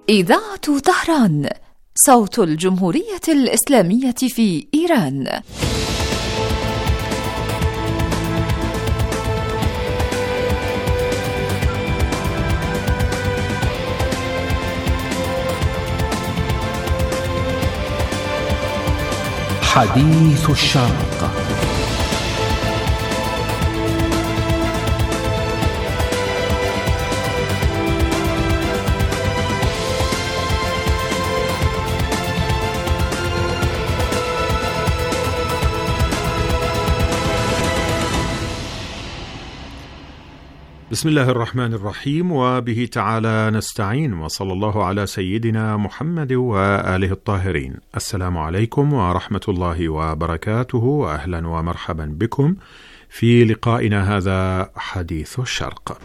إذاعة طهران، صوت الجمهورية الإسلامية في إيران. حديث الشرق. بسم الله الرحمن الرحيم، وبه تعالى نستعين، وصلى الله على سيدنا محمد وآله الطاهرين. السلام عليكم ورحمة الله وبركاته، وأهلا ومرحبا بكم في لقائنا هذا حديث الشرق.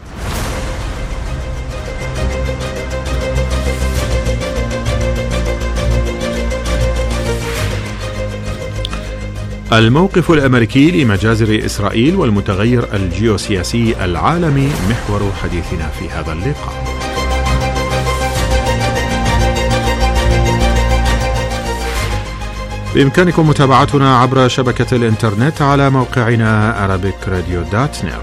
الموقف الأمريكي لمجازر إسرائيل والمتغير الجيوسياسي العالمي محور حديثنا في هذا اللقاء. بإمكانكم متابعتنا عبر شبكة الإنترنت على موقعنا arabicradio.net.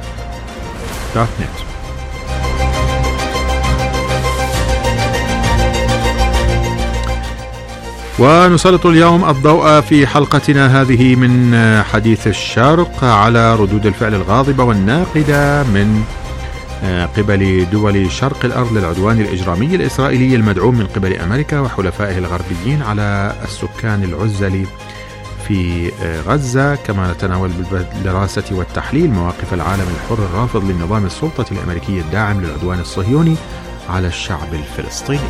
ونسلط اليوم الضوء في حلقتنا هذه من حديث الشرق على ردود الفعل الغاضبة والناقدة من قبل دول شرق الأرض للعدوان الإجرامي الإسرائيلي المدعوم من قبل أمريكا وحلفائه الغربيين على السكان العزل في غزة، كما نتناول بالدراسة والتحليل مواقف العالم الحر الرافض للنظام السلطة الأمريكي الداعم للعدوان الصهيوني على الشعب الفلسطيني.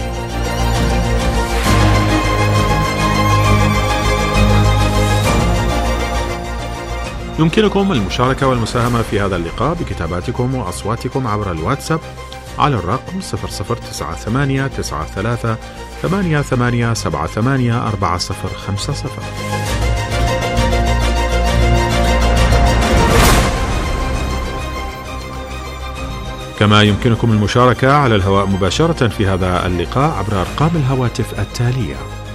يمكنكم المشاركة والمساهمة في هذا اللقاء بكتاباتكم وأصواتكم عبر الواتساب على الرقم 00983888784050. كما يمكنكم المشاركة على الهواء مباشرة في هذا اللقاء عبر أرقام الهواتف التالية: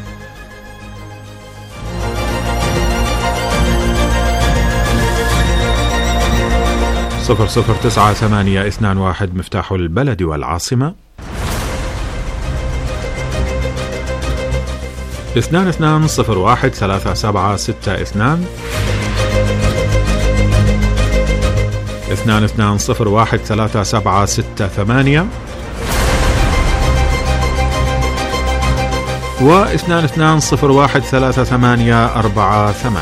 009821 مفتاح البلد والعاصمة، 22013762 22013768 و 22013848.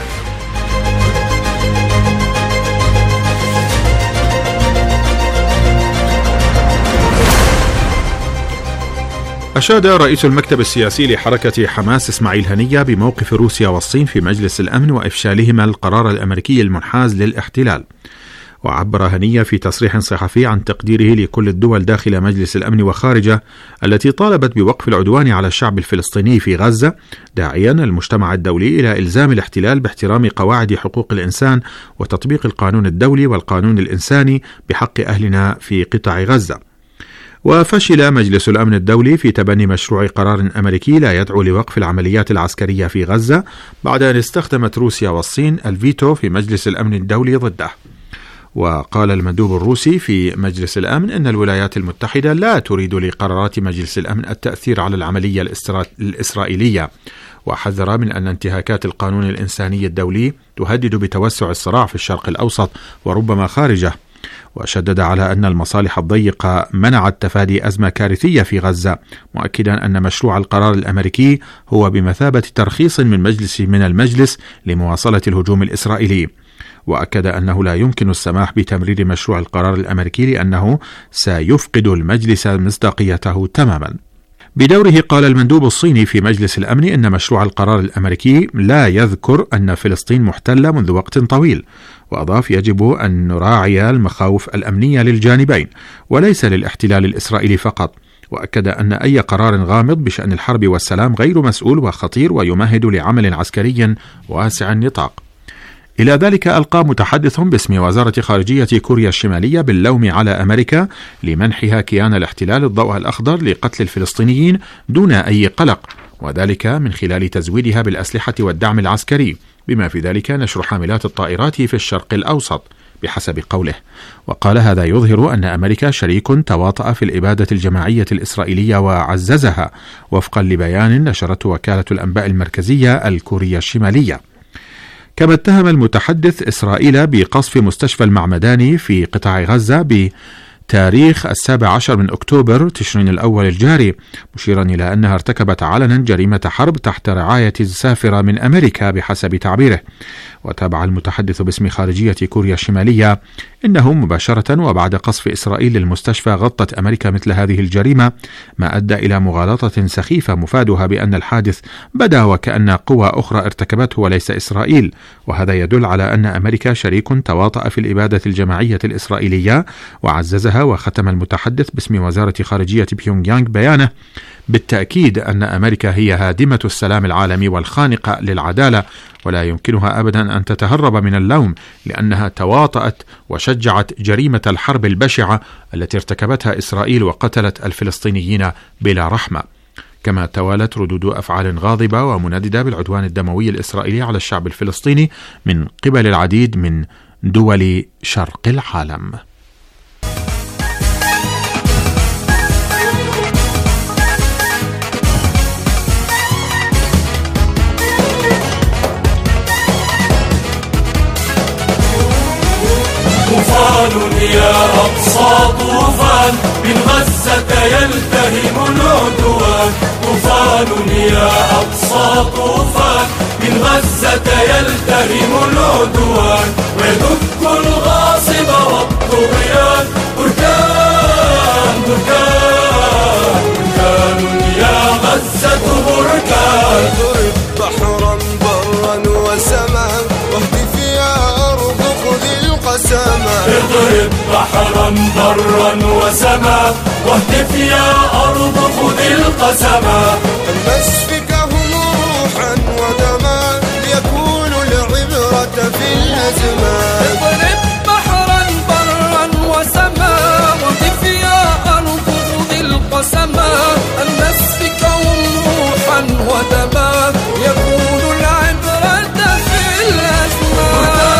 أشاد رئيس المكتب السياسي لحركة حماس إسماعيل هنية بموقف روسيا والصين في مجلس الأمن وإفشالهما القرار الأمريكي المنحاز للاحتلال. وعبر هنية في تصريح صحفي عن تقديره لكل الدول داخل مجلس الأمن وخارجه التي طالبت بوقف العدوان على الشعب الفلسطيني في غزة، داعيا المجتمع الدولي إلى إلزام الاحتلال باحترام قواعد حقوق الإنسان وتطبيق القانون الدولي والقانون الإنساني بحق أهلنا في قطاع غزة. وفشل مجلس الأمن الدولي في تبني مشروع قرار أمريكي لا يدعو لوقف العمليات العسكرية في غزة بعد أن استخدمت روسيا والصين الفيتو في مجلس الأمن الدولي ضده. وقال المندوب الروسي في مجلس الأمن أن الولايات المتحدة لا تريد لقرارات مجلس الأمن التأثير على العملية الإسرائيلية، وحذر من أن انتهاكات القانون الإنساني الدولي تهدد بتوسع الصراع في الشرق الأوسط وربما خارجه. وشدد على أن المصالح الضيقة منعت تفادي أزمة كارثية في غزة، مؤكدا أن مشروع القرار الأمريكي هو بمثابة ترخيص من المجلس لمواصلة الهجوم الإسرائيلي. وأكد أنه لا يمكن السماح بتمرير مشروع القرار الأمريكي لأنه سيفقد المجلس مصداقيته تماما. بدوره قال المندوب الصيني في مجلس الأمن إن مشروع القرار الأمريكي لا يذكر أن فلسطين محتلة منذ وقت طويل، وأضاف يجب أن نراعي المخاوف الأمنية للجانبين وليس للاحتلال الإسرائيلي فقط. وأكد أن أي قرار غامض بشأن الحرب والسلام غير مسؤول وخطير ويمهد لعمل عسكري واسع النطاق. إلى ذلك ألقى متحدث باسم وزارة خارجية كوريا الشمالية باللوم على أمريكا لمنحها كيان الاحتلال الضوء الأخضر لقتل الفلسطينيين دون أي قلق، وذلك من خلال تزويدها بالأسلحة والدعم العسكري، بما في ذلك نشر حاملات الطائرات في الشرق الأوسط بحسب قوله. وقال هذا يظهر أن أمريكا شريك تواطأ في الإبادة الجماعية الإسرائيلية وعززها، وفقا لبيان نشرته وكالة الأنباء المركزية الكورية الشمالية. كما اتهم المتحدث إسرائيل بقصف مستشفى المعمداني في قطاع غزة بتاريخ 17 من أكتوبر تشرين الأول الجاري، مشيرا إلى أنها ارتكبت علنا جريمة حرب تحت رعاية سافرة من أمريكا بحسب تعبيره. وتابع المتحدث باسم خارجية كوريا الشمالية إنه مباشرة وبعد قصف إسرائيل للمستشفى غطت أمريكا مثل هذه الجريمة، ما أدى إلى مغالطة سخيفة مفادها بأن الحادث بدا وكأن قوى أخرى ارتكبته وليس إسرائيل، وهذا يدل على أن أمريكا شريك تواطأ في الإبادة الجماعية الإسرائيلية وعززها. وختم المتحدث باسم وزارة خارجية بيونغ يانغ بيانه بالتأكيد أن أمريكا هي هادمة السلام العالمي والخانقة للعدالة، ولا يمكنها أبدا أن تتهرب من اللوم، لأنها تواطأت وشجعت جريمة الحرب البشعة التي ارتكبتها إسرائيل وقتلت الفلسطينيين بلا رحمة. كما توالت ردود أفعال غاضبة ومنددة بالعدوان الدموي الإسرائيلي على الشعب الفلسطيني من قبل العديد من دول شرق العالم. طوفان يا أقصى طوفان من غزة يلتهم العدوان، طوفان يا أقصى طوفان من غزة يلتهم العدوان، ويدك الغاصب والطغيان، بركان بركان بركان يا غزة بركان. اضرب بحرا برا وسماء واهتف يا أرض خذ القسما، اضرب بحرا برا وسما واهتف يا أرض خذ القسما، أن نسفكهم روحا ودما ليكونوا العبرة في الأزمان. اضرب بحرا برا وسما واهتف يا أرض خذ القسما، أن نسفكهم روحا ودما يكونوا العبرة في الأزمان.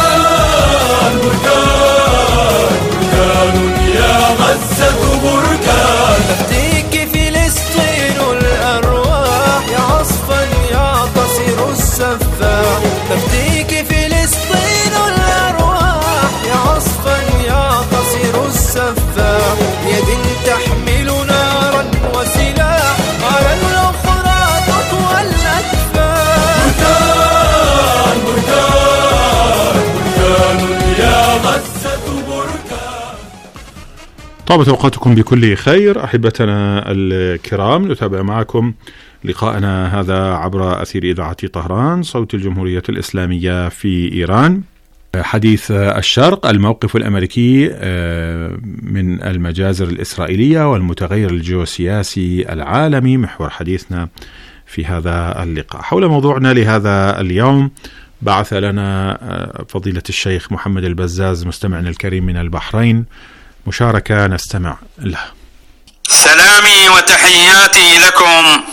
تفتيك فلسطين الأرواح يا عصفا يعتصر السفاح، تفتيك فلسطين الأرواح يا عصفا يعتصر السفاح، يد تحمل نارا وسلاح على الأخرى تطوى الأكفاح. بركان بركان بركان يا غزة بركان. طابت أوقاتكم بكل خير أحبتنا الكرام، نتابع معكم لقاءنا هذا عبر أثير إذاعة طهران صوت الجمهورية الإسلامية في إيران. حديث الشرق، الموقف الأمريكي من المجازر الإسرائيلية والمتغير الجيوسياسي العالمي، محور حديثنا في هذا اللقاء. حول موضوعنا لهذا اليوم بعث لنا فضيلة الشيخ محمد البزاز مستمعنا الكريم من البحرين مشاركة نستمع لها. سلامي وتحياتي لكم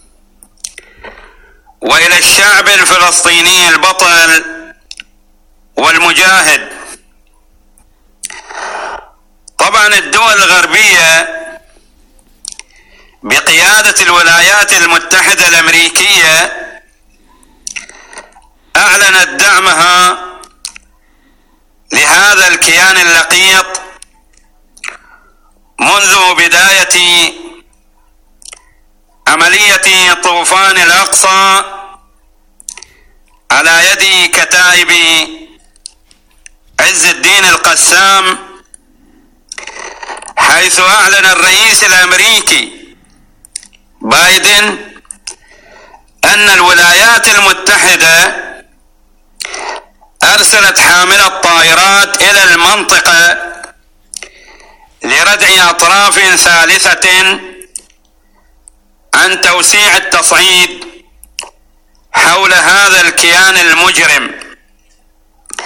وإلى الشعب الفلسطيني البطل والمجاهد. طبعا الدول الغربية بقيادة الولايات المتحدة الأمريكية أعلنت دعمها لهذا الكيان اللقيط منذ بداية عملية طوفان الأقصى على يد كتائب عز الدين القسام، حيث أعلن الرئيس الأمريكي بايدن أن الولايات المتحدة أرسلت حاملة طائرات إلى المنطقة لردع أطراف ثالثة عن توسيع التصعيد حول هذا الكيان المجرم.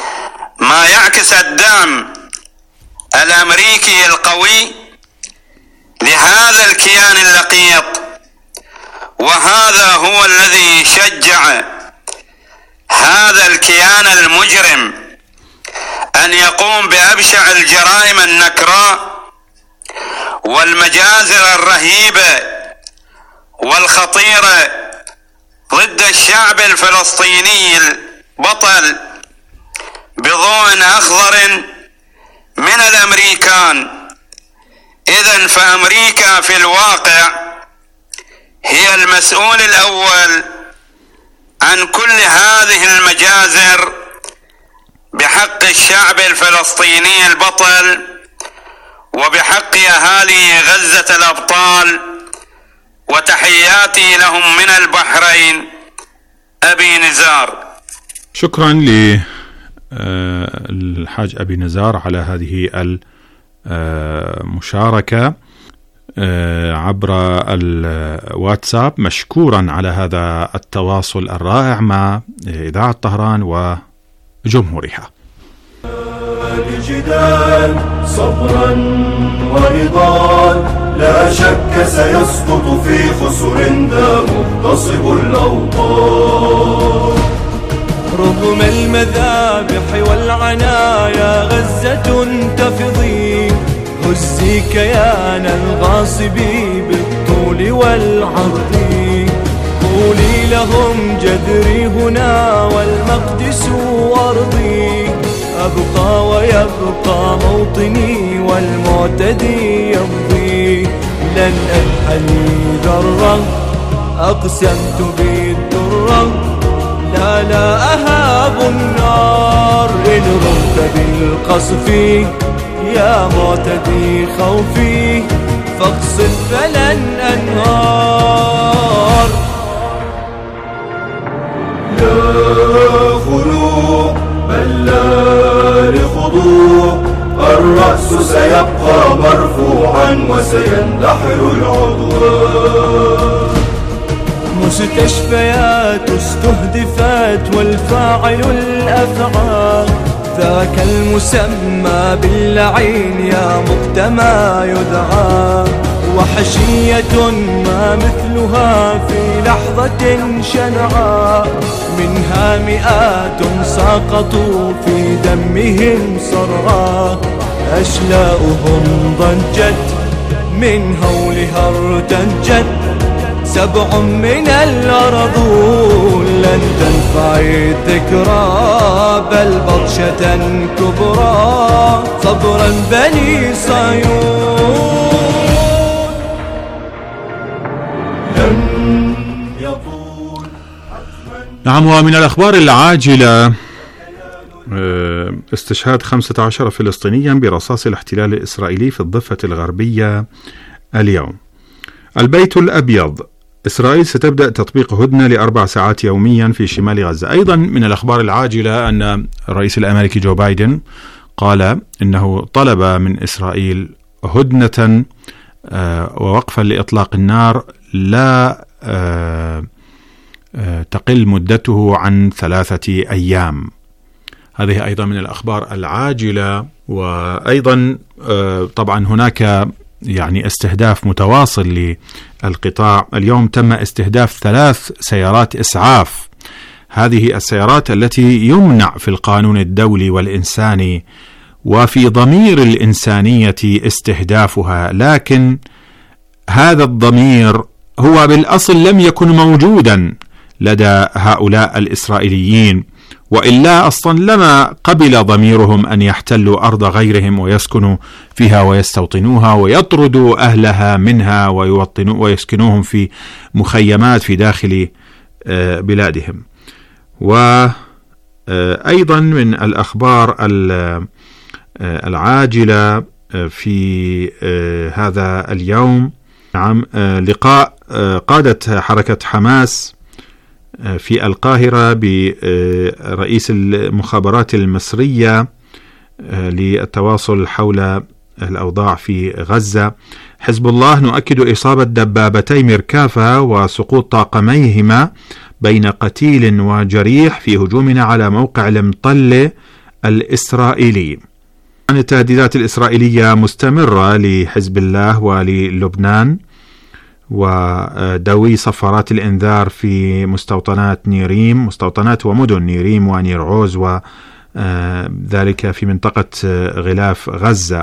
ما يعكس الدعم الأمريكي القوي لهذا الكيان اللقيط، وهذا هو الذي شجع هذا الكيان المجرم أن يقوم بأبشع الجرائم النكراء والمجازر الرهيبة والخطيرة ضد الشعب الفلسطيني البطل بضوء أخضر من الأمريكان. إذن فأمريكا في الواقع هي المسؤول الأول عن كل هذه المجازر بحق الشعب الفلسطيني البطل وبحق أهالي غزة الأبطال، وتحياتي لهم من البحرين أبي نزار. شكرا للحاج أبي نزار على هذه المشاركة عبر الواتساب، مشكورا على هذا التواصل الرائع مع إذاعة طهران وجمهورها. الجدال صبرا ونضال لا شك سيسقط في خسر ذا مغتصب الأوطان. رغم المذابح والعنايا غزة انتفضي، هزي كيان الغاصب بالطول والعرض. قولي لهم جذري هنا والمقدس أرضي، أبقى ويبقى موطني والمعتدي يمضي. لن أنحني ذرة أقسمت بالدرة، لا أهاب النار. إن رمت بالقصف يا معتدي خوفي، فاقصد فلن أنهار. لا خلوع بل لا لخضوع، الرأس سيبقى مرفوعا وسيندحر العدوان. مستشفيات استهدفت والفاعل الأفعال، ذاك المسمى باللعين يا مقتمى يدعى. وحشية ما مثلها في لحظة شنعاء، منها مئات ساقطوا في دمهم صرعى. أشلاؤهم ضجت من هولها ارتجت، 7 من الأرض لن تنفع الذكرى بل بطشة كبرى. صبرا بني صهيون. نعم، ومن الأخبار العاجلة استشهاد 15 فلسطينيا برصاص الاحتلال الإسرائيلي في الضفة الغربية اليوم. البيت الأبيض: إسرائيل ستبدأ تطبيق هدنة ل4 ساعات يوميا في شمال غزة. أيضا من الأخبار العاجلة أن الرئيس الأمريكي جو بايدن قال إنه طلب من إسرائيل هدنة ووقفا لإطلاق النار لا تقل مدته عن 3 أيام. هذه أيضا من الأخبار العاجلة. وأيضا طبعا هناك يعني استهداف متواصل للقطاع. اليوم تم استهداف 3 سيارات إسعاف. هذه السيارات التي يمنع في القانون الدولي والإنساني وفي ضمير الإنسانية استهدافها، لكن هذا الضمير هو بالأصل لم يكن موجودا لدى هؤلاء الإسرائيليين، وإلا أصلا لما قبل ضميرهم أن يحتلوا أرض غيرهم ويسكنوا فيها ويستوطنوها ويطردوا أهلها منها ويسكنوهم في مخيمات في داخل بلادهم. وأيضا من الأخبار العاجلة في هذا اليوم لقاء قادة حركة حماس في القاهرة برئيس المخابرات المصرية للتواصل حول الأوضاع في غزة. حزب الله: نؤكد إصابة دبابتي مركافة وسقوط طاقميهما بين قتيل وجريح في هجومنا على موقع المطلة الإسرائيلي. التهديدات الإسرائيلية مستمرة لحزب الله وللبنان ودوي صفارات الإنذار في مستوطنات ومدن نيريم ونير عوز وذلك في منطقة غلاف غزة.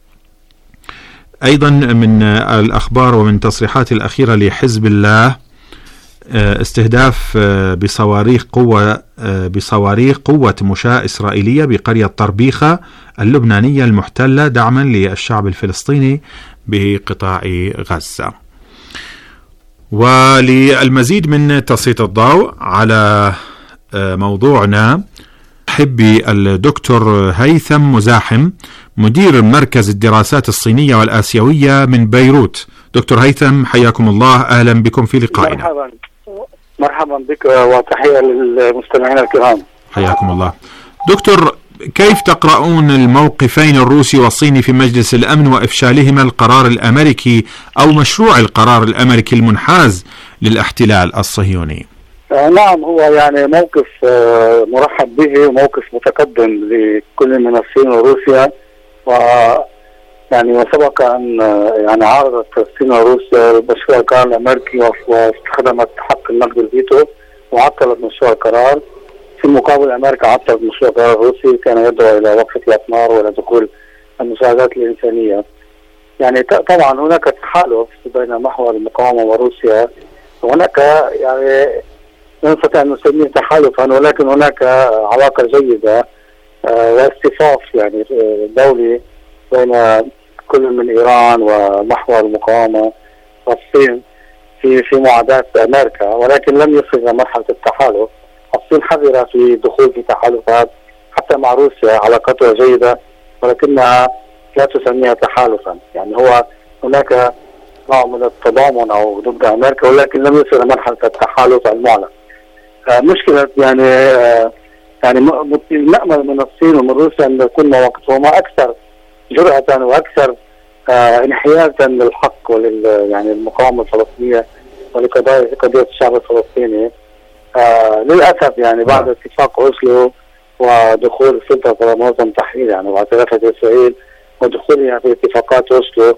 أيضا من الأخبار ومن تصريحات الأخيرة لحزب الله استهداف بصواريخ قوة مشاة إسرائيلية بقرية طربيخة اللبنانية المحتلة دعما للشعب الفلسطيني بقطاع غزة. وللمزيد من تسليط الضوء على موضوعنا حبي الدكتور هيثم مزاحم مدير مركز الدراسات الصينية والآسيوية من بيروت. دكتور هيثم حياكم الله، أهلا بكم في لقائنا. مرحبا بك وتحية للمستمعين الكرام. حياكم الله. دكتور، كيف تقرؤون الموقفين الروسي والصيني في مجلس الأمن وإفشالهما القرار الأمريكي أو مشروع القرار الأمريكي المنحاز للاحتلال الصهيوني؟ نعم، هو يعني موقف مرحب به وموقف متقدم لكل من الصين وروسيا، وسبق أن يعني عارضت الصين وروسيا مشروع القرار الأمريكي واستخدمت حق النقد الفيتو وعطلت مشروع القرار. في المقابل أمريكا عطلت مشروع القرار الروسي كان يدعو إلى وقف الأسمار وإلى دخول المساعدات الإنسانية. يعني طبعا هناك تحالف بين محور المقاومة وروسيا، وهناك يعني لا نستطيع أن نسميه تحالفا، ولكن هناك علاقة جيدة واصطفاف يعني دولي بين كل من إيران ومحور المقاومة والصين في معاداة أمريكا، ولكن لم يصل إلى مرحلة التحالف. الصين حذرة في دخول في تحالفات حتى مع روسيا، علاقتها جيدة ولكنها لا تسميها تحالفا. يعني هو هناك نوع من التضامن أو ضد أمريكا، ولكن لم يصل إلى مرحلة التحالف المعلن. مشكلة يعني نأمل من الصين ومن روسيا أن يكون مواقفهما أكثر جرأة وأكثر انحيازا للحق يعني المقاومة الفلسطينية ولقضية الشعب الفلسطيني. للأسف يعني بعد اتفاق أوسلو ودخول السلطة على منظمة تحرير يعني واعترافها بإسرائيل ودخولها في اتفاقات أوسلو،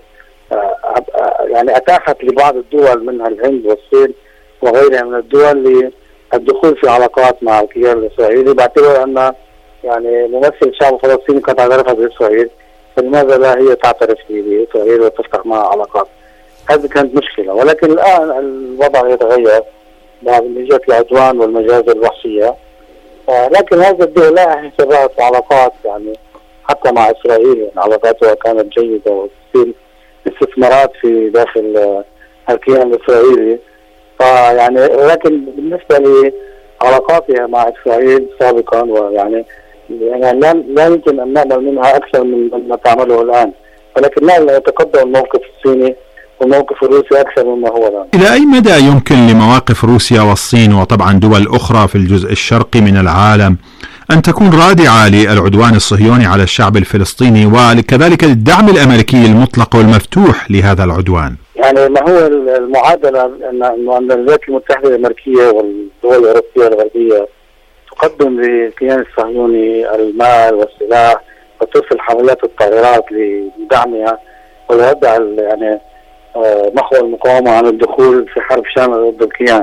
يعني أتاحت لبعض الدول منها الهند والصين وغيرها من الدول للدخول في علاقات مع الكيان الإسرائيلي، باعتبار أن يعني ممثل الشعب الفلسطيني قد اعترف بإسرائيل، فلماذا لا هي تعترف بإسرائيل وتفتح معها علاقات؟ هذه كانت مشكلة، ولكن الآن الوضع يتغير بعد نتيجة العدوان والمجازر الوحشية. لكن هذا الدول لا حسابات وعلاقات يعني حتى مع إسرائيل، يعني علاقاتها كانت جيدة وتصير استثمارات في داخل الكيان الإسرائيلي. فيعني ولكن بالنسبة لعلاقاتها مع إسرائيل سابقا ويعني لا يمكن أن نعمل منها أكثر من ما تعمله الآن، ولكن لا يتقدم الموقف الصيني والموقف الروسي أكثر مما هو الآن. إلى أي مدى يمكن لمواقف روسيا والصين وطبعا دول أخرى في الجزء الشرقي من العالم أن تكون رادعة للعدوان الصهيوني على الشعب الفلسطيني وكذلك للدعم الأمريكي المطلق والمفتوح لهذا العدوان؟ يعني ما هو المعادلة أن الولايات المتحدة الأمريكية والدول الأوروبية الغربية تقدم للكيان الصهيوني المال والسلاح وترسل حملات الطائرات لدعمها ويودع يعني محور المقاومة عن الدخول في حرب شاملة ضد الكيان.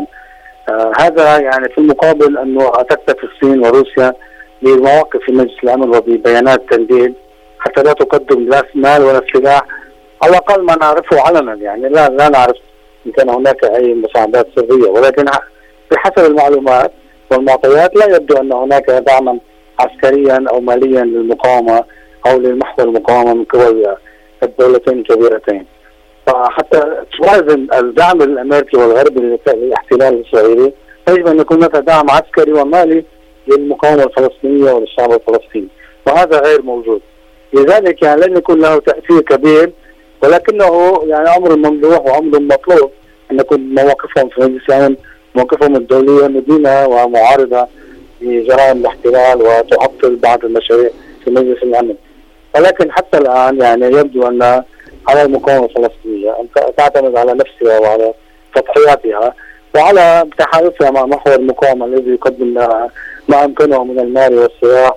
هذا يعني في المقابل أنه تكتفي الصين وروسيا بمواقف في مجلس الأمن وببيانات تنديد حتى لا تقدم لا مال ولا سلاح، على الأقل ما نعرفه علنا. يعني لا نعرف إن كان هناك أي مساعدات سرية، ولكن بحسب المعلومات والمعطيات لا يبدو أن هناك دعما عسكريا أو ماليا للمقاومة أو للمحور المقاومة من قبل الدولتين الكبيرتين. فحتى توازن الدعم الأمريكي والغربي للاحتلال الإسرائيلي يجب أن يكون هناك دعم عسكري ومالي للمقاومة الفلسطينية وللشعب الفلسطيني، وهذا غير موجود. لذلك يعني لن يكون له تأثير كبير، ولكنه يعني أمر ممدوح وأمر مطلوب أن يكون مواقفهم في مجلس الأمن مواقفهم الدولية مدينة ومعارضة لجرائم الاحتلال وتعطل بعض المشاريع في مجلس الأمن. ولكن حتى الآن يعني يبدو أن على المقاومة الفلسطينية أن تعتمد على نفسها وعلى تضحياتها وعلى تحالفها مع محور المقاومة الذي يقدم لها ما أمكنه من المال والسلاح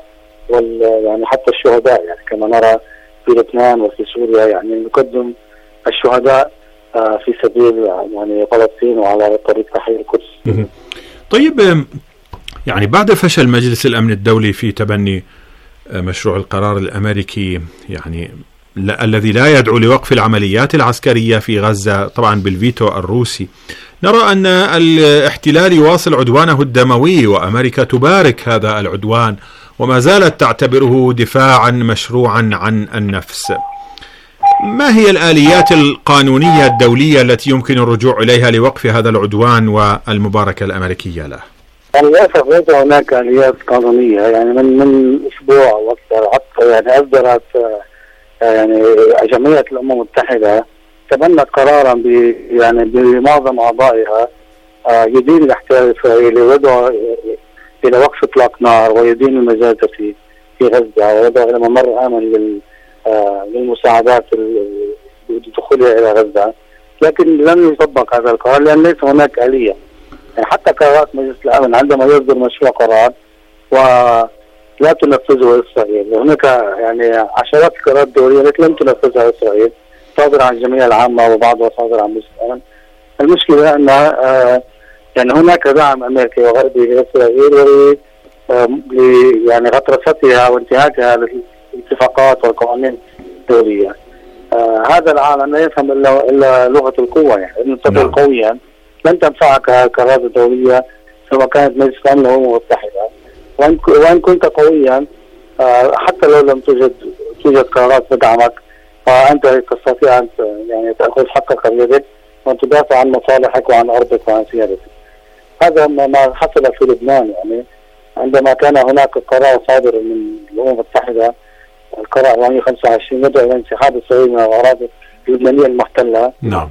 يعني حتى الشهداء، يعني كما نرى في لبنان وفي سوريا، يعني نقدم الشهداء في سبيل يعني فلسطين وعلى طريق تحرير القدس. طيب، يعني بعد فشل مجلس الأمن الدولي في تبني مشروع القرار الأمريكي يعني الذي لا يدعو لوقف العمليات العسكرية في غزة طبعا بالفيتو الروسي، نرى أن الاحتلال يواصل عدوانه الدموي، وأمريكا تبارك هذا العدوان وما زالت تعتبره دفاعا مشروعا عن النفس. ما هي الآليات القانونية الدولية التي يمكن الرجوع إليها لوقف هذا العدوان والمباركة الأمريكية له؟ للأسف ليس هناك آليات قانونية. يعني من أسبوع وأكثر حتى يعني أصدرت يعني جمعية الأمم المتحدة تبنت قرارا يعني بمعظم أعضائها يدين الاحتلال الإسرائيلي ويدعو إلى وقف إطلاق نار ويدين المجازر في غزة، ويدعو إلى ممر آمن للمساعدات بدخولها إلى غزة. لكن لم يطبق هذا القرار لأن ليس هناك آلية. يعني حتى قرارات مجلس الأمن عندما يصدر مشروع قرار ولا تنفذه إسرائيل، هناك يعني عشرات القرارات الدولية التي لم تنفذها إسرائيل صادرة عن الجمعية العامة وبعضها صادر عن مجلس الأمن. المشكلة أن يعني هناك دعم أمريكي وغربي لإسرائيل يعني غطرستها وانتهاكها للاتفاقات والقوانين الدولية. هذا العالم لا يفهم إلا لغة القوة. يعني إن تكون قويا لن تنفعك القرارات الدولية سواء كانت مجلس الأمن والأمم المتحدة، وإن كنت قويا حتى لو لم توجد قرارات تدعمك فأنت تستطيع أن يعني تأخذ حقك بيدك وأن تدافع عن مصالحك وعن أرضك وعن سيادتك. هذا ما حصل في لبنان. يعني عندما كان هناك قرار صادر من الأمم المتحدة، القرار 125 يدعو إلى انسحاب إسرائيل من الأراضي اللبنانية المحتلة. نعم.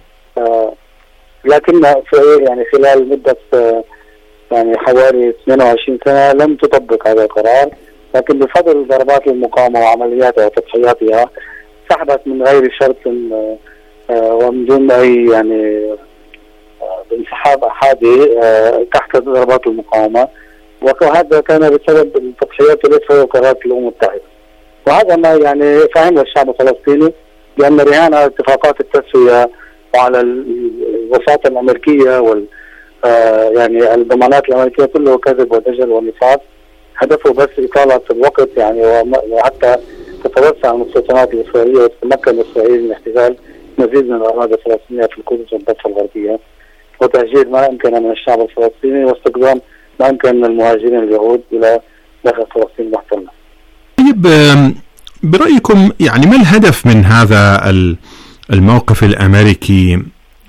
لكن في يعني خلال مدة يعني حوالي 22 سنة لم تطبق هذا القرار، لكن بفضل ضربات المقاومة وعملياتها وتضحياتها سحبت من غير شرط ومن دون أي يعني انسحاب أحادي تحت ضربات المقاومة، وهذا كان بسبب التضحيات التي هو قرارات الأمم المتحدة. وهذا ما يعني فهمه الشعب الفلسطيني، لأن رهان على اتفاقات التسوية وعلى الوساطة الأمريكية يعني الضمانات الأمريكية كله كذب ودجل ونفاق. هدفه بس إطالة الوقت يعني، وحتى تتوسع المستوطنات الإسرائيلية وتتمكن إسرائيل من احتلال مزيد من الأراضي الفلسطينية في القدس والضفة الغربية، وتهجير ما أمكن من الشعب الفلسطيني واستقدام ما أمكن من المهاجرين اليهود إلى داخل فلسطين المحتلة. طيب، برأيكم يعني ما الهدف من هذا الموقف الأمريكي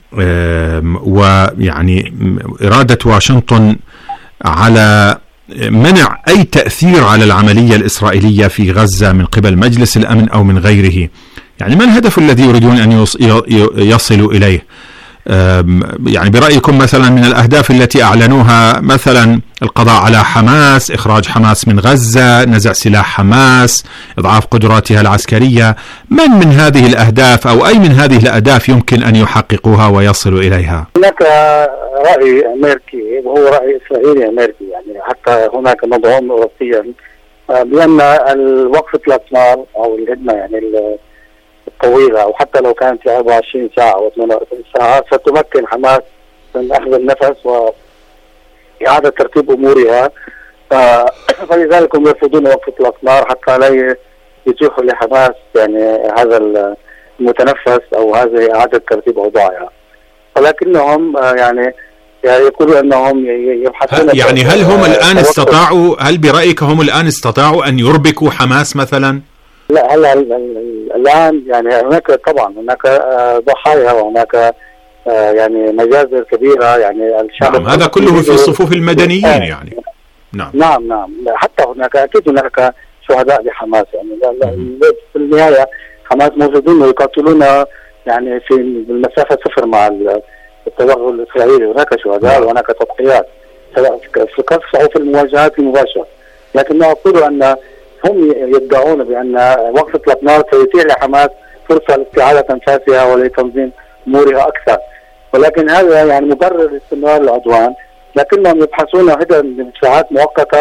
ويعني إرادة واشنطن على منع أي تأثير على العملية الإسرائيلية في غزة من قبل مجلس الأمن أو من غيره؟ يعني ما الهدف الذي يريدون أن يصلوا إليه؟ يعني برأيكم مثلا من الأهداف التي أعلنوها مثلا القضاء على حماس، إخراج حماس من غزة، نزع سلاح حماس، إضعاف قدراتها العسكرية، من هذه الأهداف أو أي من هذه الأهداف يمكن أن يحققوها ويصلوا إليها؟ هناك رأي أمريكي وهو رأي إسرائيلي أمريكي، يعني حتى هناك مدعوم أوروبيا بأن الوقف إطلاق نار أو الهدنة يعني الطويلة أو حتى لو كانت 24 ساعة أو 48 ساعة ستمكن حماس من أخذ النفس وإعادة ترتيب أمورها. فلذلك هم يرفضون وقف إطلاق نار حتى لا يتيحوا لحماس يعني هذا المتنفس أو هذه إعادة ترتيب أوضاعها. ولكنهم يعني يقولوا أنهم يبحثون. يعني هل هم الآن استطاعوا، هل برأيك هم الآن استطاعوا أن يربكوا حماس مثلا؟ لا، الآن يعني هناك طبعا هناك ضحايا وهناك يعني مجازر كبيرة. يعني الشعب نعم، هذا كله في صفوف المدنيين يعني. نعم حتى هناك أكيد هناك شهداء لحماس. يعني في النهاية حماس موجودين ويقاتلون يعني في المسافة صفر مع التوغل الإسرائيلي. هناك شهداء وهناك تضحيات سواء في القصف أو في المواجهات المباشرة. لكن أقول أن هم يدعون بأن وقف إطلاق نار سيتيح لحماس فرصة لاستعادة أنفاسها ولتنظيم أمورها أكثر، ولكن هذا يعني مبرر لاستمرار العدوان. لكنهم يبحثون هدى لدفاعات مؤقتة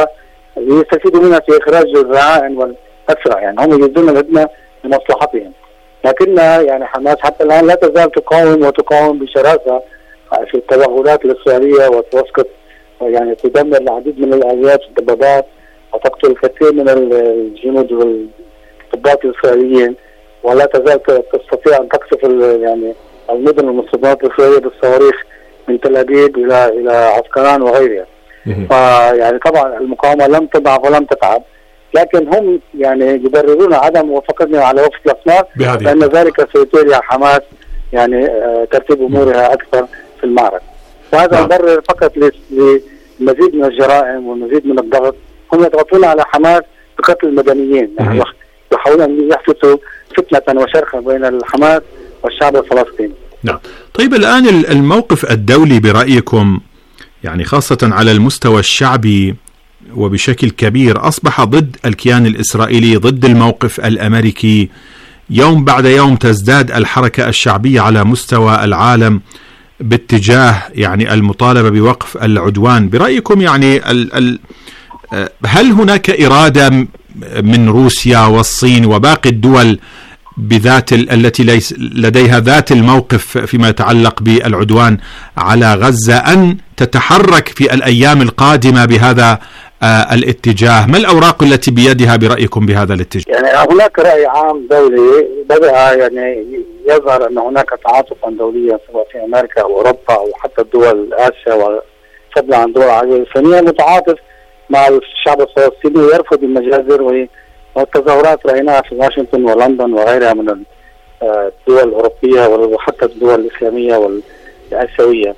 يستفيدوا منها في إخراج الرهائن والأسرى. يعني هم يريدون الهدنة لمصلحتهم، لكنها يعني حماس حتى الآن لا تزال تقاوم بشراسة في التوغلات الإسرائيلية، وتسقط يعني تدمر العديد من الآليات والدبابات، وتقتل الكثير من الجنود والضباط الإسرائيليين، ولا تزال تستطيع أن تقصف يعني المدن والمستوطنات الإسرائيلية بالصواريخ من تل أبيب إلى عسقلان وغيرها. فيعني طبعا المقاومة لم تضعف ولم تتعب، لكن هم يعني يبررون عدم موافقتنا على وقف الأسمار لأن ذلك سيتيح حماس يعني ترتيب أمورها أكثر في المعركة. وهذا مبرر فقط لمزيد من الجرائم والمزيد من الضغط. هم يضغطون على حماس بقتل المدنيين، يعني يحاولون أن يحدثوا فتنة وشرخة بين الحماس والشعب الفلسطيني. نعم. طيب الآن الموقف الدولي برأيكم يعني خاصة على المستوى الشعبي وبشكل كبير أصبح ضد الكيان الإسرائيلي، ضد الموقف الأمريكي. يوم بعد يوم تزداد الحركة الشعبية على مستوى العالم باتجاه يعني المطالبة بوقف العدوان. برأيكم يعني هل هناك إرادة من روسيا والصين وباقي الدول بذات التي لديها ذات الموقف فيما يتعلق بالعدوان على غزة أن تتحرك في الأيام القادمة بهذا الاتجاه؟ ما الأوراق التي بيدها برأيكم بهذا الاتجاه؟ يعني هناك رأي عام دولي بدأ يعني يظهر أن هناك تعاطفا دوليا سواء في أمريكا أو أوروبا أو حتى الدول آسيا وفضلا عن دول العربية الإسلامية متعاطف مع الشعب الفلسطيني ويرفض المجازر والتظاهرات رأيناها في واشنطن ولندن وغيرها من الدول الأوروبية وحتى الدول الإسلامية والآسيوية.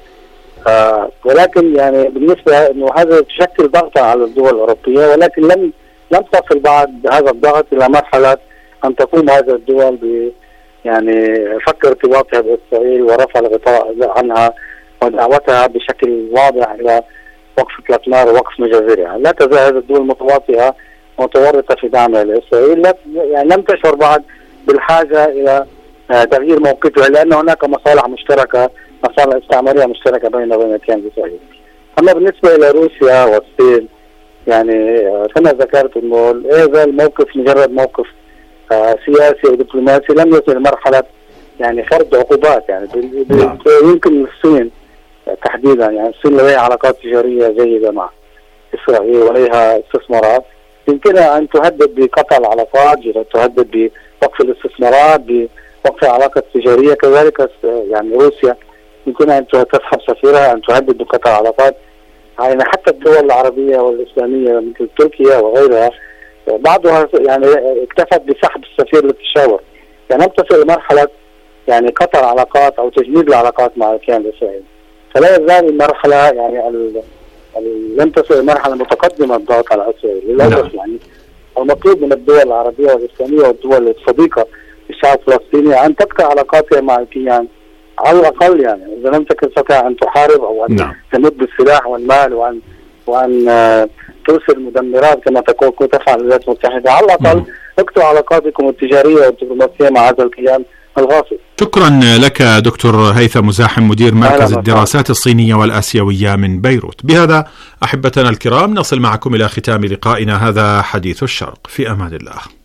ولكن يعني بالنسبة إنه هذا تشكل ضغطا على الدول الأوروبية، ولكن لم تصل بعد هذا الضغط إلى مرحلة أن تقوم هذه الدول يعني فك ارتباطها بإسرائيل ورفع الغطاء عنها ودعوتها بشكل واضح إلى وقف إطلاق نار ووقف مجازرها. لا تزال هذه الدول متواطئة متورطة في دعمها لإسرائيل، يعني لم تشعر بعد بالحاجة إلى تغيير موقفها، لأن هناك مصالح مشتركة، مصالح استعمارية مشتركة بين الكيان الإسرائيلي. أما بالنسبة إلى روسيا والصين يعني كما ذكرت إنه هذا الموقف مجرد موقف سياسي ودبلوماسي، لم يصل لمرحلة يعني فرض عقوبات. يعني يمكن الصين تحديدا، يعني الصين لديها علاقات تجارية جيدة مع إسرائيل ولديها استثمارات، يمكنها أن تهدد بقطع العلاقات، تهدد بوقف الاستثمارات، بوقف العلاقات التجارية. كذلك يعني روسيا يمكنها أن تسحب سفيرها، أن تهدد بقطع العلاقات. يعني حتى الدول العربية والإسلامية مثل تركيا وغيرها بعضها يعني اكتفت بسحب السفير للتشاور، يعني لم تصل لمرحلة يعني قطع العلاقات أو تجميد العلاقات مع الكيان الإسرائيلي. فلا يزال المرحلة يعني لم تصل لمرحلة متقدمة الضغط على إسرائيل للأسف. يعني المطلوب من الدول العربية والإسلامية والدول الصديقة للشعب الفلسطيني أن تبقى علاقاتها مع الكيان على الأقل، يعني إذا لم تكن تستطيع أن تحارب أو أن تمد بالسلاح والمال وأن ترسل مدمرات كما تفعل الولايات المتحدة، على الأقل اقطعوا علاقاتكم التجارية والدبلوماسية مع هذا الكيان الغاصب. شكرا لك دكتور هيثم مزاحم، مدير مركز الدراسات الصينية والآسيوية من بيروت. بهذا أحبتنا الكرام نصل معكم إلى ختام لقائنا هذا حديث الشرق، في أمان الله.